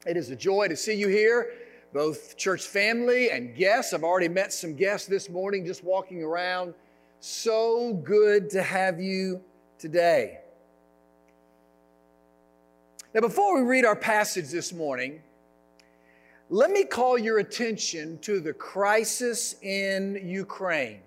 It is a joy to see you here, both church family and guests. I've already met some guests this morning just walking around. So good to have you today. Now, before we read our passage this morning, let me call your attention to the crisis in Ukraine.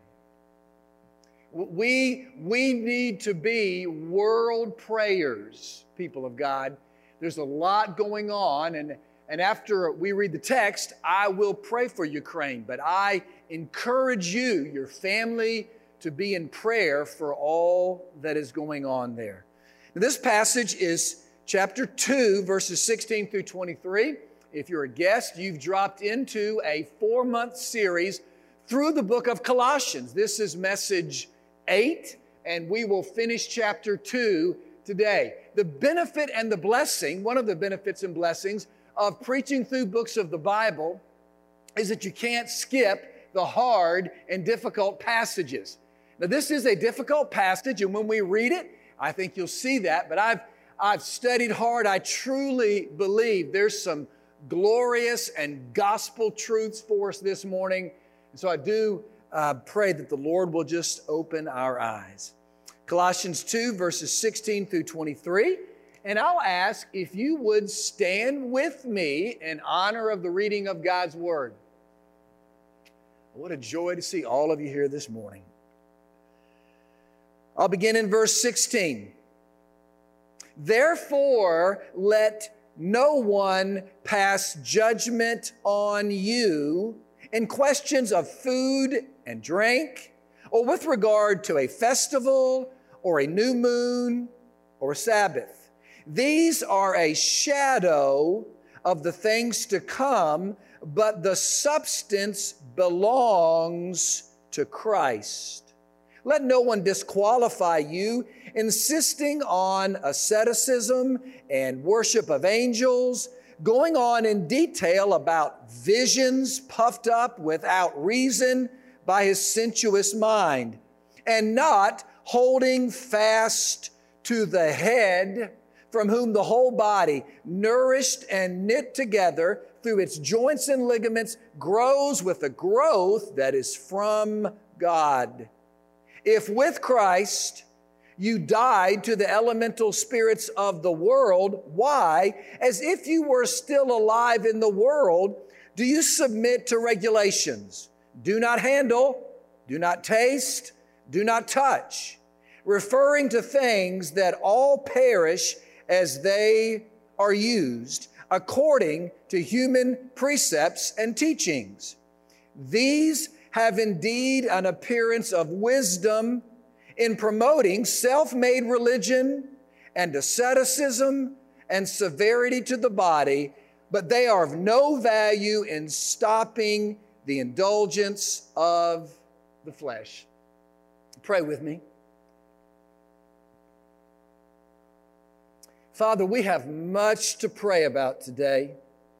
We need to be world prayers, people of God. There's a lot going on, and after we read the text, I will pray for Ukraine. But I encourage you, your family, to be in prayer for all that is going on there. Now, this passage is chapter 2, verses 16 through 23. If you're a guest, you've dropped into a 4-month series through the book of Colossians. This is message 8, and we will finish chapter 2 today. The benefit and the blessing, one of the benefits and blessings of preaching through books of the Bible is that you can't skip the hard and difficult passages. Now, this is a difficult passage, and when we read it, I think you'll see that, but I've studied hard. I truly believe there's some glorious and gospel truths for us this morning. And so I do pray that the Lord will just open our eyes. Colossians 2, verses 16 through 23. And I'll ask if you would stand with me in honor of the reading of God's Word. What a joy to see all of you here this morning. I'll begin in verse 16. Therefore, let no one pass judgment on you in questions of food and drink, or with regard to a festival, or a new moon, or a Sabbath. These are a shadow of the things to come, but the substance belongs to Christ. Let no one disqualify you, insisting on asceticism and worship of angels, going on in detail about visions puffed up without reason by his sensuous mind, and not holding fast to the head, from whom the whole body, nourished and knit together through its joints and ligaments, grows with a growth that is from God. If with Christ you died to the elemental spirits of the world, why, as if you were still alive in the world, do you submit to regulations? Do not handle, do not taste, do not touch, referring to things that all perish as they are used, according to human precepts and teachings. These have indeed an appearance of wisdom in promoting self-made religion and asceticism and severity to the body, but they are of no value in stopping the indulgence of the flesh. Pray with me. Father, we have much to pray about today.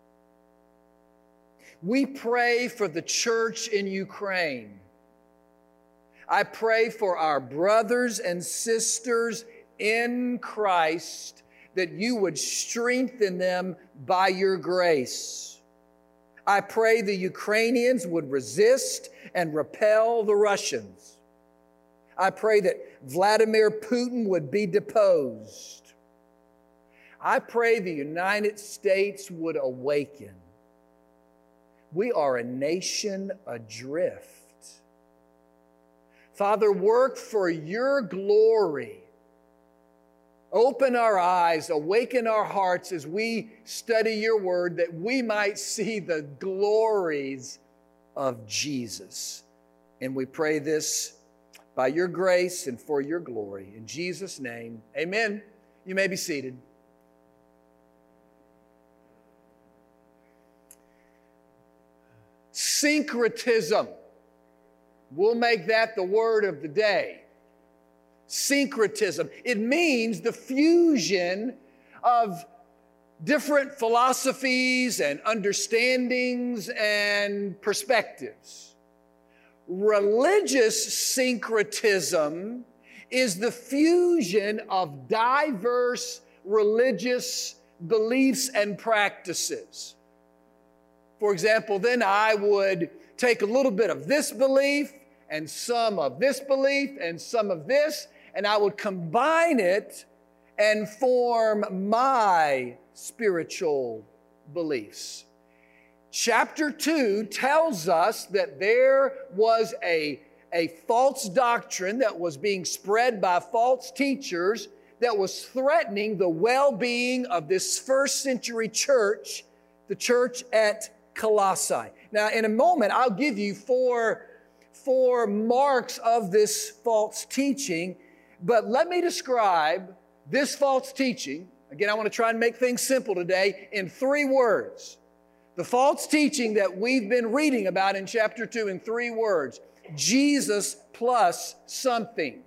We pray for the church in Ukraine. I pray for our brothers and sisters in Christ, that you would strengthen them by your grace. I pray the Ukrainians would resist and repel the Russians. I pray that Vladimir Putin would be deposed. I pray the United States would awaken. We are a nation adrift. Father, work for your glory. Open our eyes, awaken our hearts as we study your word, that we might see the glories of Jesus. And we pray this by your grace and for your glory. In Jesus' name, amen. You may be seated. Syncretism. We'll make that the word of the day. Syncretism. It means the fusion of different philosophies and understandings and perspectives. Religious syncretism is the fusion of diverse religious beliefs and practices. For example, then I would take a little bit of this belief and some of this belief and some of this, and I would combine it and form my spiritual beliefs. Chapter 2 tells us that there was a false doctrine that was being spread by false teachers that was threatening the well-being of this first century church, the church at Colossae. Now, in a moment, I'll give you four marks of this false teaching, but let me describe this false teaching. Again, I want to try and make things simple today in 3 words. The false teaching that we've been reading about in chapter 2 in 3 words. Jesus plus something.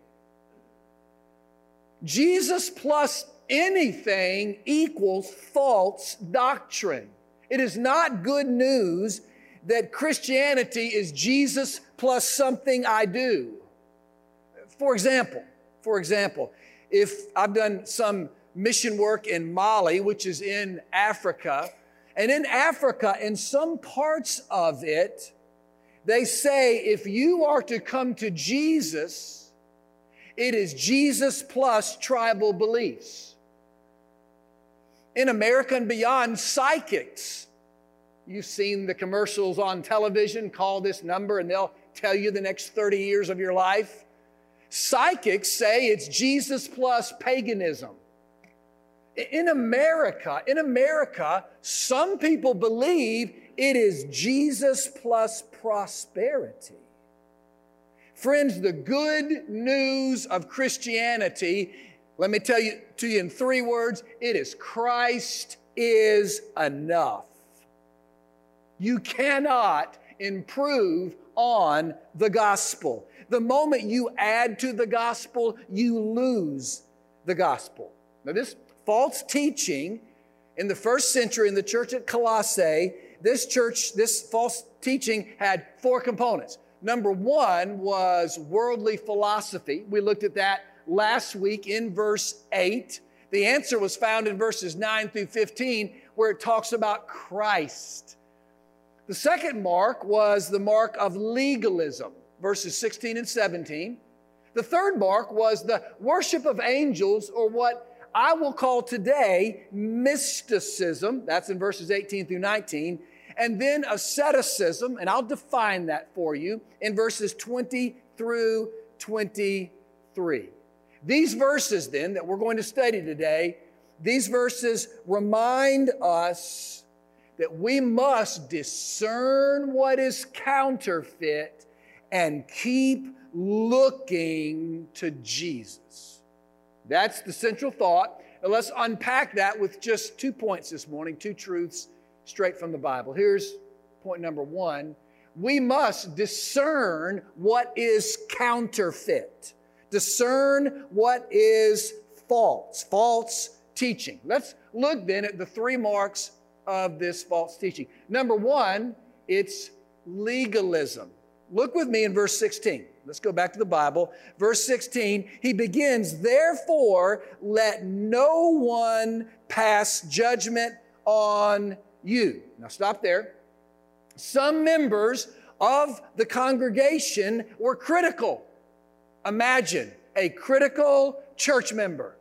Jesus plus anything equals false doctrine. It is not good news that Christianity is Jesus plus something I do. For example, if I've done some mission work in Mali, which is in Africa, and in Africa, in some parts of it, they say if you are to come to Jesus, it is Jesus plus tribal beliefs. In America and beyond, psychics. You've seen the commercials on television, call this number and they'll tell you the next 30 years of your life. Psychics say it's Jesus plus paganism. In America, some people believe it is Jesus plus prosperity. Friends, the good news of Christianity, let me tell you to you in 3 words, it is Christ is enough. You cannot improve on the gospel. The moment you add to the gospel, you lose the gospel. Now, this false teaching in the first century in the church at Colossae, this false teaching had 4 components. Number 1 was worldly philosophy. We looked at that last week in verse 8. The answer was found in verses 9 through 15, where it talks about Christ. The second mark was the mark of legalism, verses 16 and 17. The third mark was the worship of angels, or what I will call today mysticism. That's in verses 18 through 19. And then asceticism, and I'll define that for you, in verses 20 through 23. These verses then that we're going to study today, these verses remind us that we must discern what is counterfeit and keep looking to Jesus. That's the central thought. Now let's unpack that with just 2 points this morning, 2 truths straight from the Bible. Here's point number 1. We must discern what is counterfeit. Discern what is false teaching. Let's look then at the 3 marks of this false teaching. Number 1, it's legalism. Look with me in verse 16. Let's go back to the Bible. Verse 16, he begins, "Therefore, let no one pass judgment on you." Now stop there. Some members of the congregation were critical. Imagine a critical church member.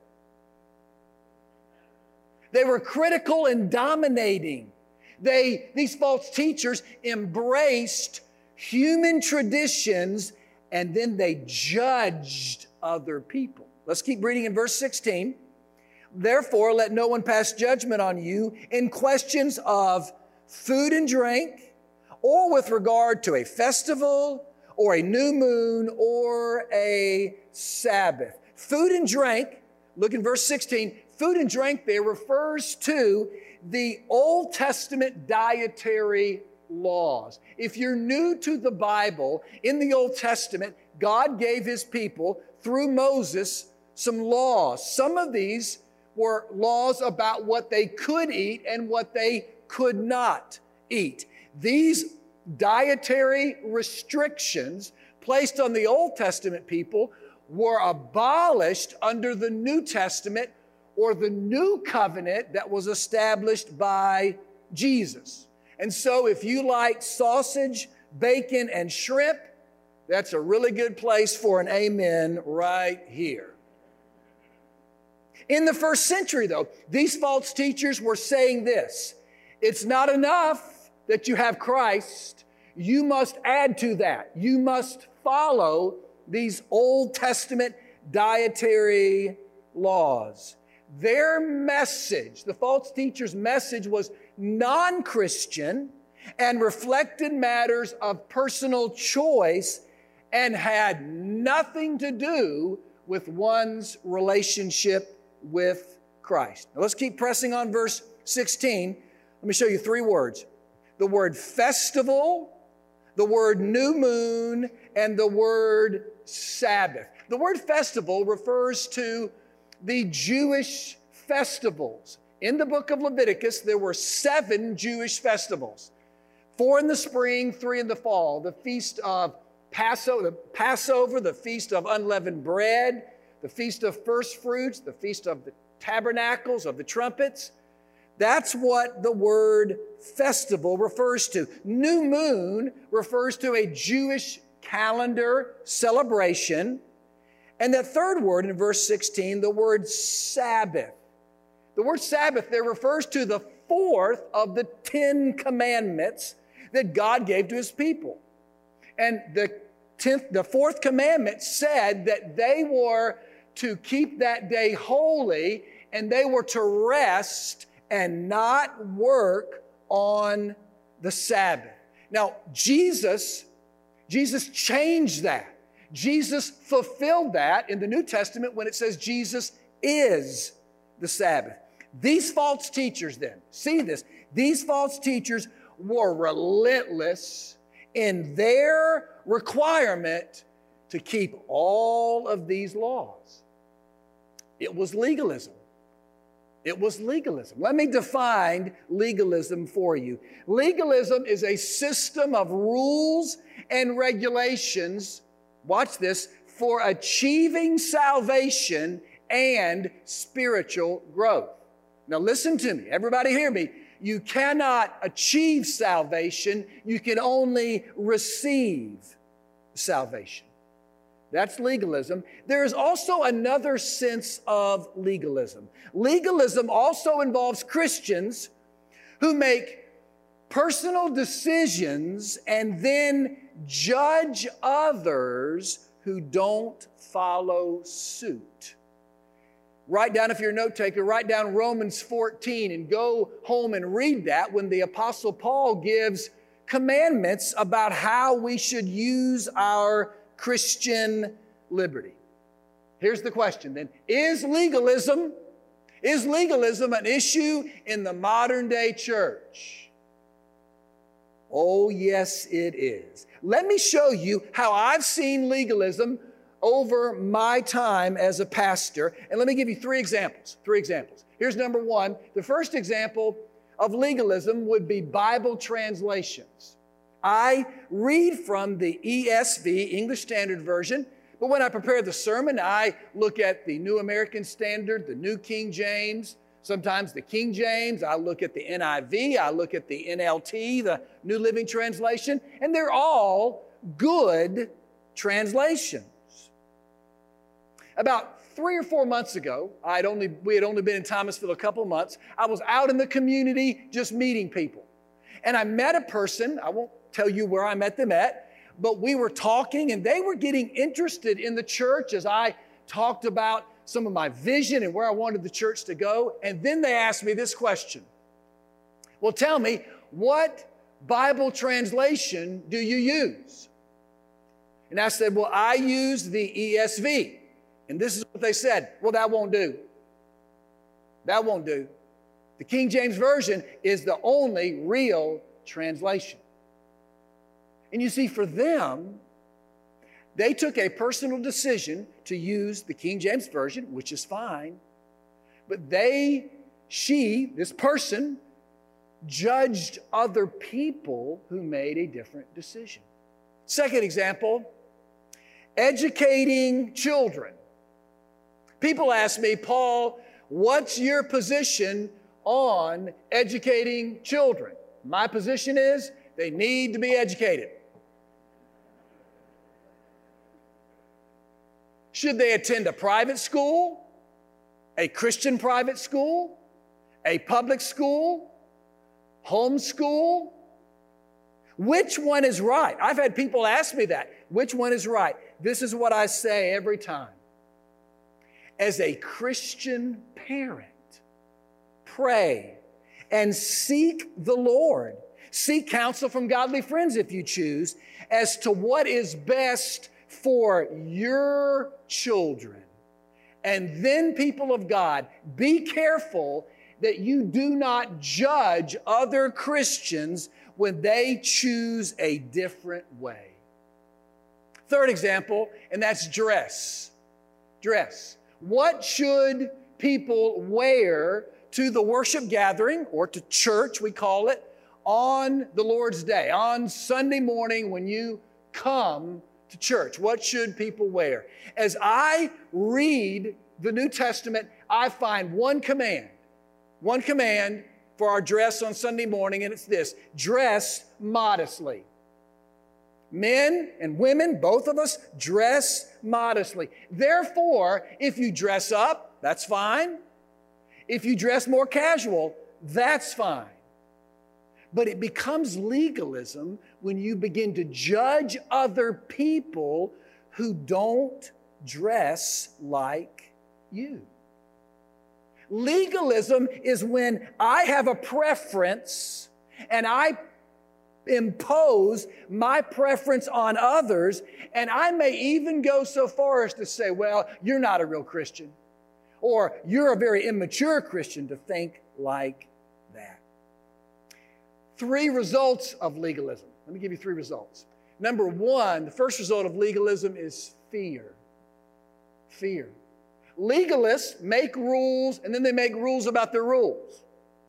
They were critical and dominating. These false teachers embraced human traditions and then they judged other people. Let's keep reading in verse 16. "Therefore, let no one pass judgment on you in questions of food and drink, or with regard to a festival, or a new moon, or a Sabbath." Food and drink, look in verse 16, food and drink there refers to the Old Testament dietary laws. If you're new to the Bible, in the Old Testament, God gave His people, through Moses, some laws. Some of these were laws about what they could eat and what they could not eat. These dietary restrictions placed on the Old Testament people were abolished under the New Testament, or the new covenant that was established by Jesus. And so if you like sausage, bacon, and shrimp, that's a really good place for an amen right here. In the first century, though, these false teachers were saying this: it's not enough that you have Christ. You must add to that. You must follow these Old Testament dietary laws. Their message, the false teacher's message, was non-Christian and reflected matters of personal choice and had nothing to do with one's relationship with Christ. Now let's keep pressing on verse 16. Let me show you three words: the word festival, the word new moon, and the word Sabbath. The word festival refers to the Jewish festivals. In the book of Leviticus, there were 7 Jewish festivals: 4 in the spring, 3 in the fall. The feast of Passover, the feast of unleavened bread, the feast of first fruits, the feast of the tabernacles, of the trumpets. That's what the word festival refers to. New moon refers to a Jewish calendar celebration. And that third word in verse 16, the word Sabbath. The word Sabbath there refers to the 4th of the 10 commandments that God gave to his people. And the 4th commandment said that they were to keep that day holy, and they were to rest and not work on the Sabbath. Now, Jesus changed that. Jesus fulfilled that in the New Testament when it says Jesus is the Sabbath. These false teachers then, see this, these false teachers were relentless in their requirement to keep all of these laws. It was legalism. It was legalism. Let me define legalism for you. Legalism is a system of rules and regulations, watch this, for achieving salvation and spiritual growth. Now listen to me. Everybody hear me. You cannot achieve salvation. You can only receive salvation. That's legalism. There is also another sense of legalism. Legalism also involves Christians who make personal decisions and then judge others who don't follow suit. Write down, if you're a note taker, write down Romans 14 and go home and read that when the Apostle Paul gives commandments about how we should use our Christian liberty. Here's the question then. Is legalism an issue in the modern day church? Oh, yes, it is. Let me show you how I've seen legalism over my time as a pastor. And let me give you 3 examples. Here's number 1. The first example of legalism would be Bible translations. I read from the ESV, English Standard Version, but when I prepare the sermon, I look at the New American Standard, the New King James, sometimes the King James. I look at the NIV, I look at the NLT, the New Living Translation, and they're all good translations. About 3 or 4 months ago, we had only been in Thomasville a couple months. I was out in the community just meeting people. And I met a person, I won't tell you where I met them at, but we were talking and they were getting interested in the church as I talked about some of my vision and where I wanted the church to go. And then they asked me this question. Well, tell me, what Bible translation do you use? And I said, well, I use the ESV. And this is what they said. Well, that won't do. That won't do. The King James Version is the only real translation. And you see, for them, they took a personal decision to use the King James Version, which is fine. But this person, judged other people who made a different decision. Second example, educating children. People ask me, Paul, What's your position on educating children? My position is they need to be educated. Should they attend a private school, a Christian private school, a public school, homeschool? Which one is right? I've had people ask me that. Which one is right? This is what I say every time. As a Christian parent, pray and seek the Lord. Seek counsel from godly friends if you choose as to what is best for your children. And then, people of God, be careful that you do not judge other Christians when they choose a different way. Third example, and that's dress. Dress. What should people wear to the worship gathering, or to church, we call it, on the Lord's Day, on Sunday morning when you come to church? What should people wear? As I read the New Testament, I find one command for our dress on Sunday morning, and it's this: dress modestly. Men and women, both of us, dress modestly. Therefore, if you dress up, that's fine. If you dress more casual, that's fine. But it becomes legalism when you begin to judge other people who don't dress like you. Legalism is when I have a preference and I impose my preference on others, and I may even go so far as to say, well, you're not a real Christian, or you're a very immature Christian to think like that. 3 results of legalism. Let me give you 3 results. Number 1, the first result of legalism is fear. Fear. Legalists make rules, and then they make rules about their rules.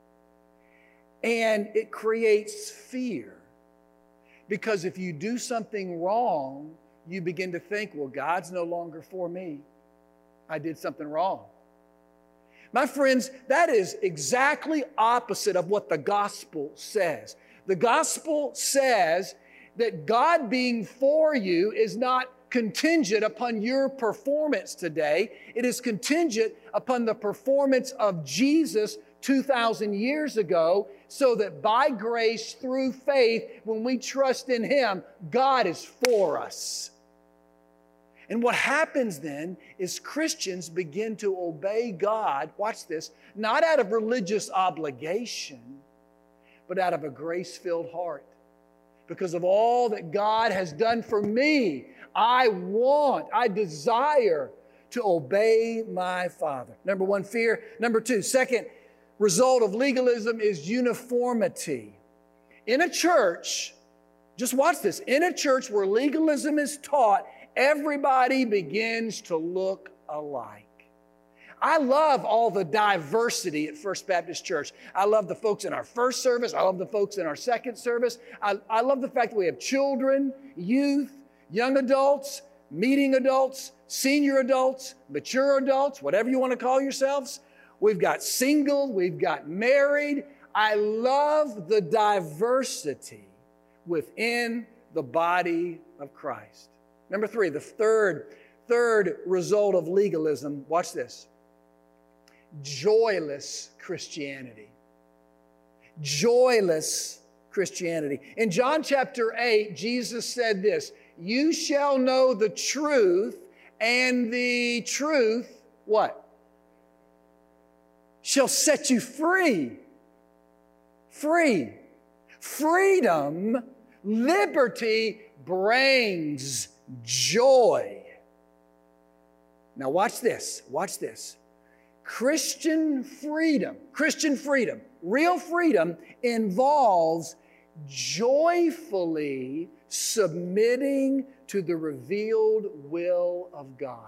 And it creates fear. Because if you do something wrong, you begin to think, well, God's no longer for me. I did something wrong. My friends, that is exactly opposite of what the gospel says. The gospel says that God being for you is not contingent upon your performance today. It is contingent upon the performance of Jesus 2,000 years ago, so that by grace through faith, when we trust in Him, God is for us. And what happens then is Christians begin to obey God, watch this, not out of religious obligation, but out of a grace-filled heart. Because of all that God has done for me, I desire to obey my Father. Number 1, fear. Number 2, second result of legalism is uniformity. In a church, just watch this, in a church where legalism is taught, everybody begins to look alike. I love all the diversity at First Baptist Church. I love the folks in our first service. I love the folks in our second service. I love the fact that we have children, youth, young adults, meeting adults, senior adults, mature adults, whatever you want to call yourselves. We've got single, we've got married. I love the diversity within the body of Christ. Number 3, the third result of legalism, watch this. Joyless Christianity. Joyless Christianity. In John chapter 8, Jesus said this: you shall know the truth, and the truth, what? Shall set you free. Free. Freedom, liberty brings joy. Now watch this. Watch this. Christian freedom, real freedom involves joyfully submitting to the revealed will of God.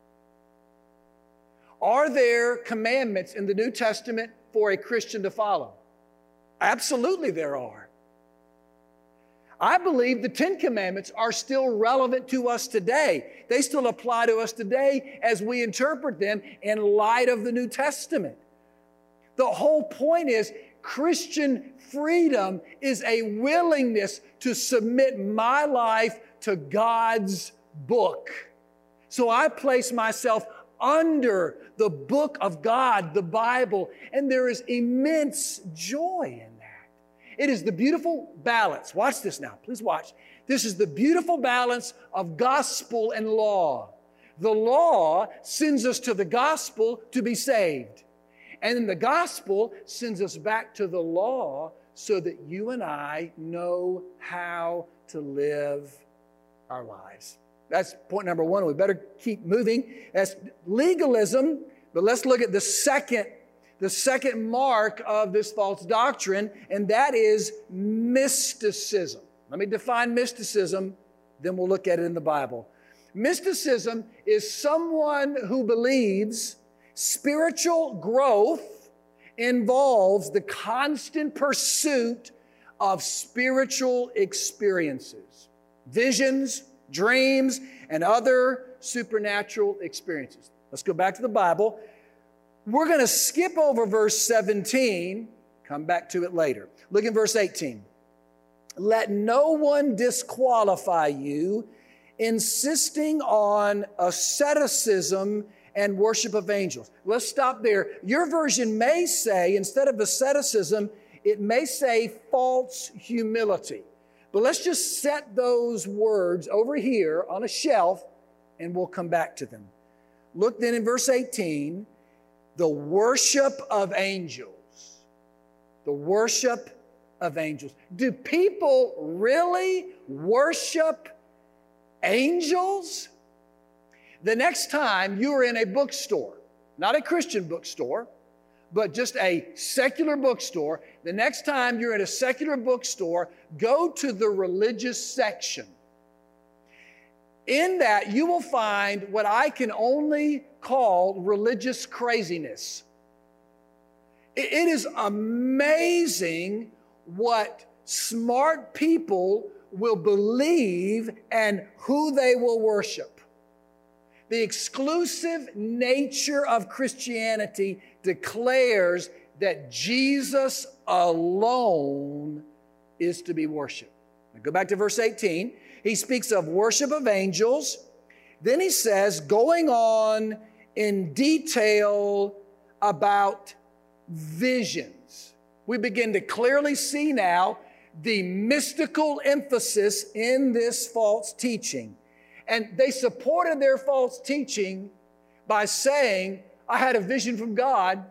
Are there commandments in the New Testament for a Christian to follow? Absolutely there are. I believe the Ten Commandments are still relevant to us today. They still apply to us today as we interpret them in light of the New Testament. The whole point is Christian freedom is a willingness to submit my life to God's book. So I place myself under the book of God, the Bible, and there is immense joy in that. It is the beautiful balance. Watch this now. Please watch. This is the beautiful balance of gospel and law. The law sends us to the gospel to be saved. And then the gospel sends us back to the law so that you and I know how to live our lives. That's point number one. We better keep moving. That's legalism. But let's look at the second mark of this false doctrine, and that is mysticism. Let me define mysticism, then we'll look at it in the Bible. Mysticism is someone who believes spiritual growth involves the constant pursuit of spiritual experiences, visions, dreams, and other supernatural experiences. Let's go back to the Bible. We're going to skip over verse 17, come back to it later. Look at verse 18. Let no one disqualify you, insisting on asceticism and worship of angels. Let's stop there. Your version may say, instead of asceticism, it may say false humility. But let's just set those words over here on a shelf and we'll come back to them. Look then in verse 18, the worship of angels. The worship of angels. Do people really worship angels? The next time you are in a bookstore, not a Christian bookstore, but just a secular bookstore, the next time you're in a secular bookstore, go to the religious section. In that, you will find what I can only call religious craziness. It is amazing what smart people will believe and who they will worship. The exclusive nature of Christianity declares that Jesus alone is to be worshiped. Now go back to verse 18. He speaks of worship of angels. Then he says, going on in detail about visions. We begin to clearly see now the mystical emphasis in this false teaching. And they supported their false teaching by saying, I had a vision from God.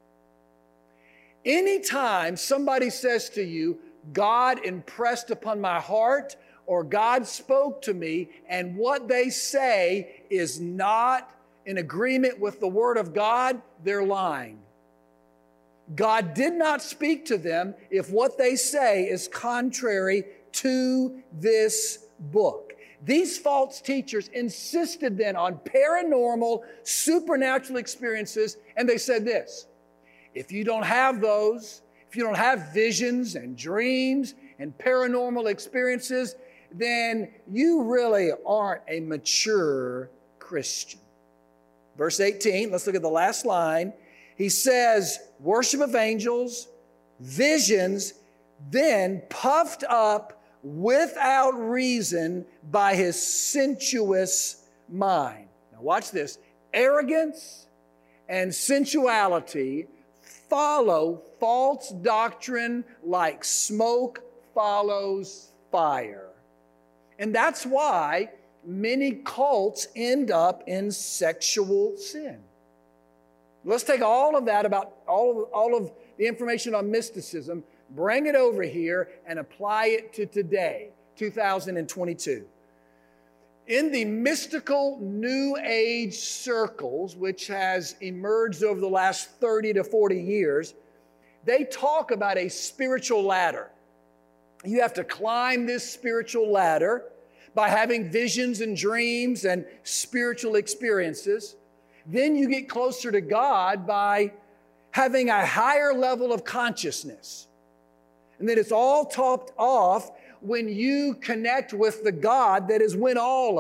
Anytime somebody says to you, God impressed upon my heart, or God spoke to me, and what they say is not in agreement with the Word of God, they're lying. God did not speak to them if what they say is contrary to this book. These false teachers insisted then on paranormal, supernatural experiences, and they said this: if you don't have those, if you don't have visions and dreams and paranormal experiences, then you really aren't a mature Christian. Verse 18, let's look at the last line. He says, worship of angels, visions, then puffed up without reason by his sensuous mind. Now watch this. Arrogance and sensuality follow false doctrine like smoke follows fire. And that's why many cults end up in sexual sin. Let's take all of that about all of the information on mysticism, bring it over here and apply it to today, 2022. In the mystical New Age circles, which has emerged over the last 30 to 40 years, they talk about a spiritual ladder. You have to climb this spiritual ladder by having visions and dreams and spiritual experiences. Then you get closer to God by having a higher level of consciousness. And then it's all topped off when you connect with the God that is within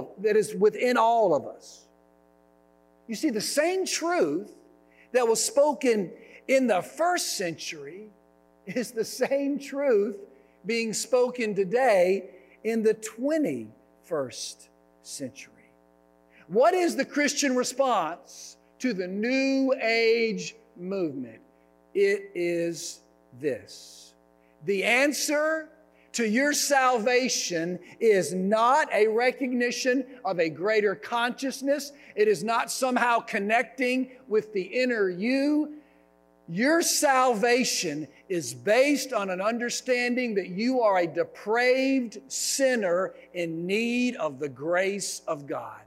all of us. You see, the same truth that was spoken in the first century is the same truth being spoken today in the 21st century. What is the Christian response to the New Age movement? It is this. The answer to your salvation is not a recognition of a greater consciousness. It is not somehow connecting with the inner you. Your salvation is based on an understanding that you are a depraved sinner in need of the grace of God.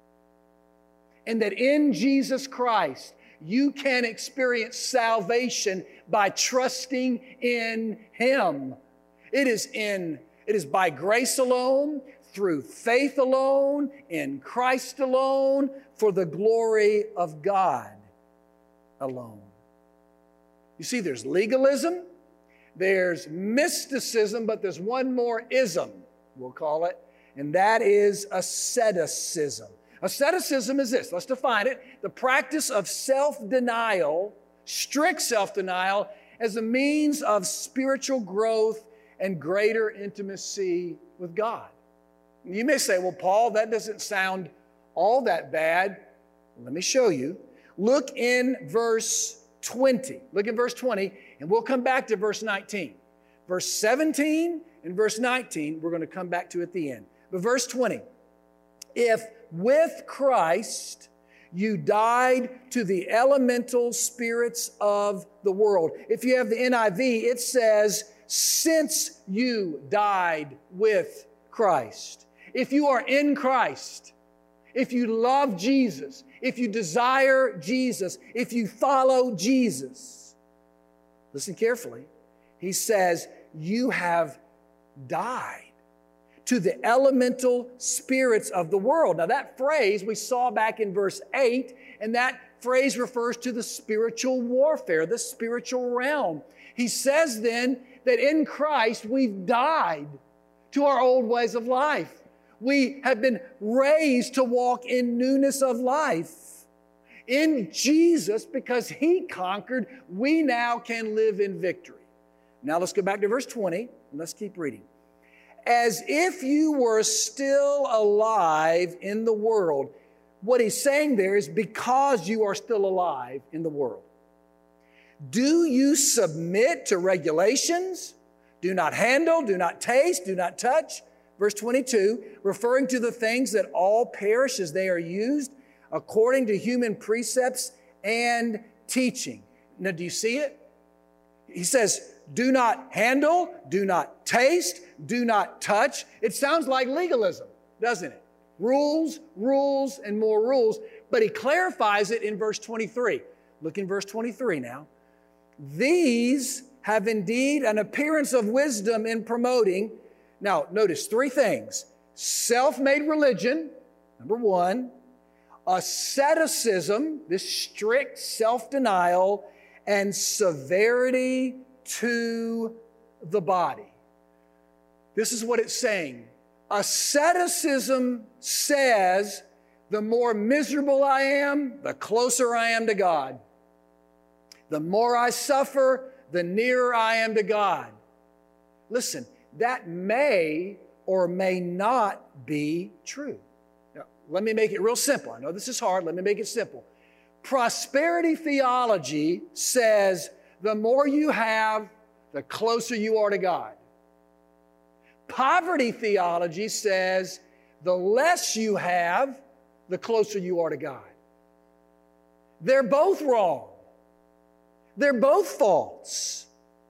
And that in Jesus Christ, you can experience salvation by trusting in Him. It is by grace alone, through faith alone, in Christ alone, for the glory of God alone. You see, there's legalism, there's mysticism, but there's one more ism, we'll call it, and that is asceticism. Asceticism is this. Let's define it. The practice of self-denial, strict self-denial, as a means of spiritual growth and greater intimacy with God. You may say, well, Paul, that doesn't sound all that bad. Let me show you. Look in verse 20. Look in verse 20, and we'll come back to verse 19. Verse 17 and verse 19, we're going to come back to at the end. But verse 20, if with Christ you died to the elemental spirits of the world. If you have the NIV, it says, since you died with Christ. If you are in Christ, if you love Jesus, if you desire Jesus, if you follow Jesus, listen carefully. He says, you have died to the elemental spirits of the world. Now that phrase we saw back in verse 8, and that phrase refers to the spiritual warfare, the spiritual realm. He says then that in Christ we've died to our old ways of life. We have been raised to walk in newness of life. In Jesus, because He conquered, we now can live in victory. Now let's go back to verse 20 and let's keep reading. As if you were still alive in the world. What he's saying there is because you are still alive in the world. Do you submit to regulations? Do not handle, do not taste, do not touch. Verse 22, referring to the things that all perish as they are used according to human precepts and teaching. Now, do you see it? He says, do not handle, do not taste, do not touch. It sounds like legalism, doesn't it? Rules, rules, and more rules. But he clarifies it in verse 23. Look in verse 23 now. These have indeed an appearance of wisdom in promoting. Now, notice three things. Self-made religion, number one. Asceticism, this strict self-denial, and severity to the body. This is what it's saying. Asceticism says, the more miserable I am, the closer I am to God. The more I suffer, the nearer I am to God. Listen, that may or may not be true. Now, let me make it real simple. I know this is hard. Let me make it simple. Prosperity theology says the more you have, the closer you are to God. Poverty theology says the less you have, the closer you are to God. They're both wrong. They're both false.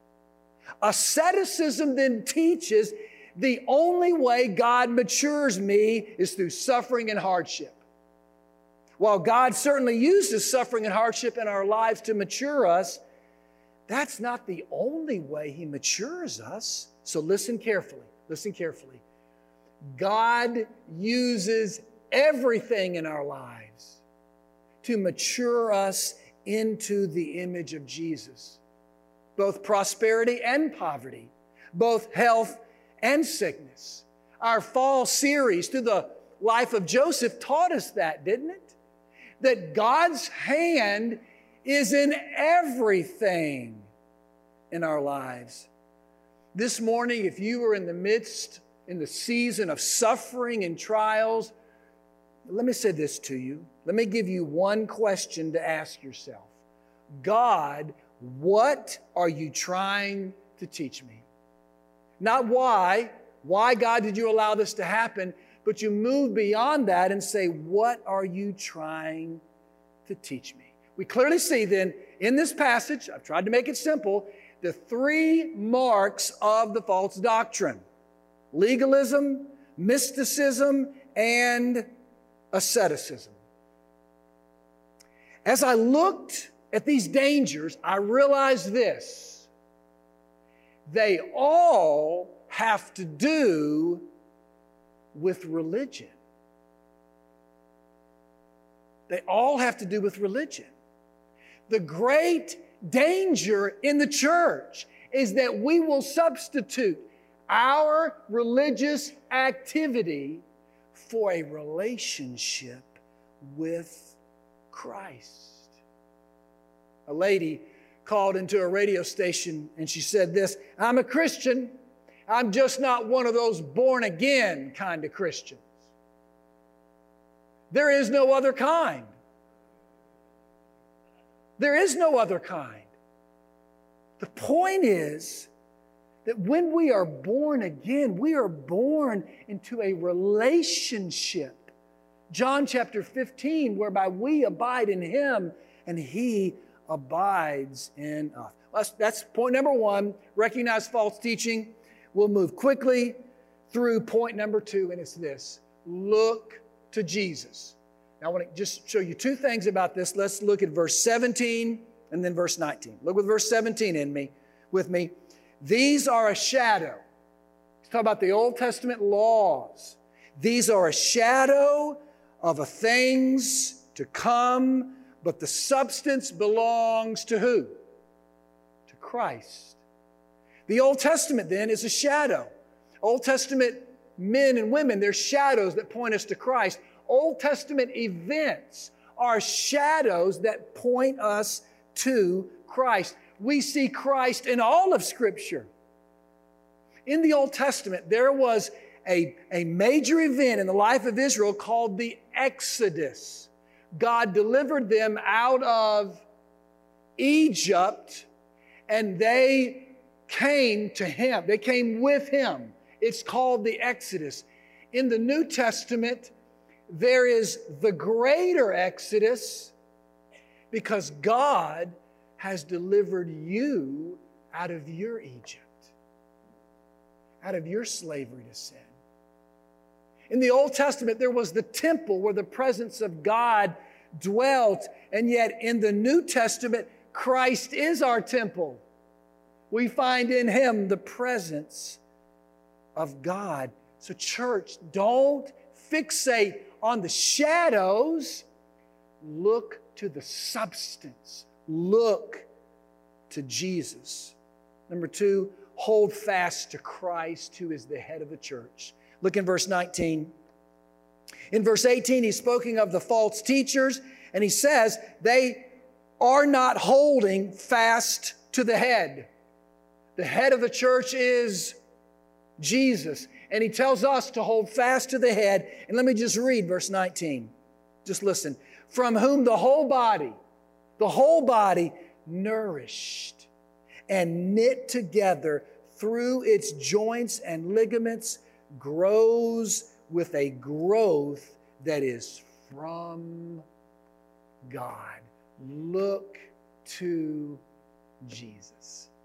Asceticism then teaches the only way God matures me is through suffering and hardship. While God certainly uses suffering and hardship in our lives to mature us, that's not the only way He matures us. So listen carefully. Listen carefully. God uses everything in our lives to mature us into the image of Jesus. Both prosperity and poverty. both health and sickness. Our fall series through the life of Joseph taught us that, didn't it? That God's hand is in everything in our lives. This morning, if you are in the season of suffering and trials, let me say this to you. Let me give you one question to ask yourself. God, what are you trying to teach me? Not why. Why, God, did you allow this to happen? But you move beyond that and say, what are you trying to teach me? We clearly see then in this passage, I've tried to make it simple, the three marks of the false doctrine: legalism, mysticism, and asceticism. As I looked at these dangers, I realized this: they all have to do with religion. They all have to do with religion. The great danger in the church is that we will substitute our religious activity for a relationship with Christ. A lady called into a radio station and she said this: I'm a Christian. I'm just not one of those born again kind of Christians. There is no other kind. There is no other kind. The point is that when we are born again, we are born into a relationship. John chapter 15, whereby we abide in Him and He abides in us. That's point number one. Recognize false teaching. We'll move quickly through point number two, and it's this: look to Jesus. Now, I want to just show you two things about this. Let's look at verse 17 and then verse 19. Look with verse 17 with me. These are a shadow. Let's talk about the Old Testament laws. These are a shadow of things to come, but the substance belongs to who? To Christ. The Old Testament then is a shadow. Old Testament men and women, they're shadows that point us to Christ. Old Testament events are shadows that point us to Christ. We see Christ in all of Scripture. In the Old Testament, there was a major event in the life of Israel called the Exodus. God delivered them out of Egypt, and they came to Him. They came with Him. It's called the Exodus. In the New Testament, there is the greater Exodus because God has delivered you out of your Egypt, out of your slavery to sin. In the Old Testament, there was the temple where the presence of God dwelt, and yet in the New Testament, Christ is our temple. We find in Him the presence of God. So church, don't fixate on the shadows. Look to the substance. Look to Jesus. Number two, hold fast to Christ, who is the head of the church. Look in verse 19. In verse 18, he's speaking of the false teachers, and he says they are not holding fast to the head. The head of the church is Jesus. And he tells us to hold fast to the head. And let me just read verse 19. Just listen. From whom the whole body, nourished and knit together through its joints and ligaments, grows with a growth that is from God. Look to Jesus.